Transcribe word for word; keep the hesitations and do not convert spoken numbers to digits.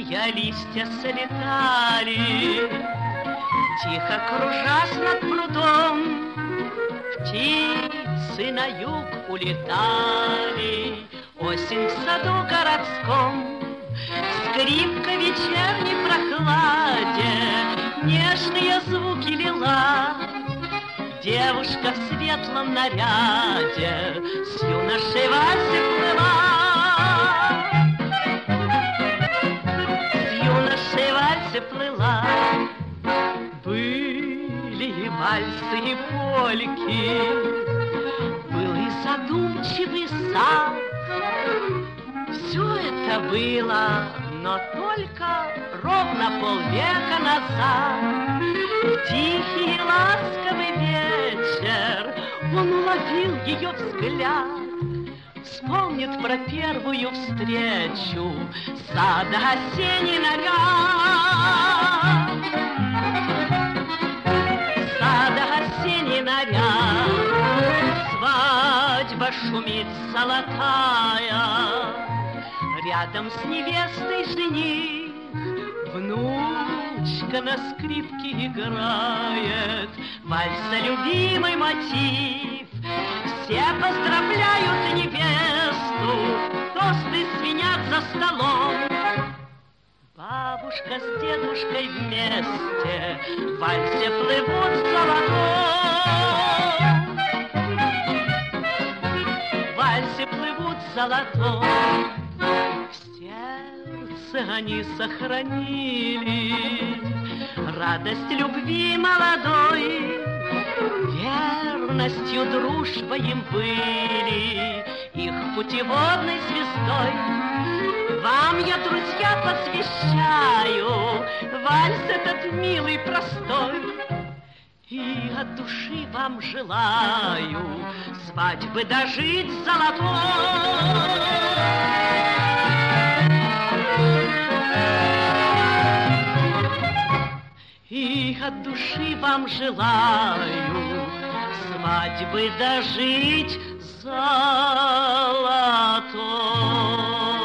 Золотые листья солетали, тихо кружась над прудом. Птицы на юг улетали, осень в саду городском. Скрипка в вечерней прохладе нежные звуки лила. Девушка в светлом наряде с юношей вальсе плыла. С юношей вальсе плыла. Были и вальсы, и польки, был и задумчивый сад. Все это было, но только ровно полвека назад. В тихий и ласковый вечер он уловил ее взгляд. Вспомнит про первую встречу сада осенний наряд. Сада осенний наряд. Свадьба шумит золотая, рядом с невестой жених. Внучка на скрипке играет вальса любимый мотив. Все поздравляют невесту, тосты звенят за столом. Бабушка с дедушкой вместе в вальсе плывут золотом. В вальсе плывут золотом. Они сохранили радость любви молодой. Верностью, дружбой им были их путеводной звездой. Вам я, друзья, посвящаю вальс этот милый, простой. И от души вам желаю свадьбы дожить золотой. И от души вам желаю свадьбы дожить золотой.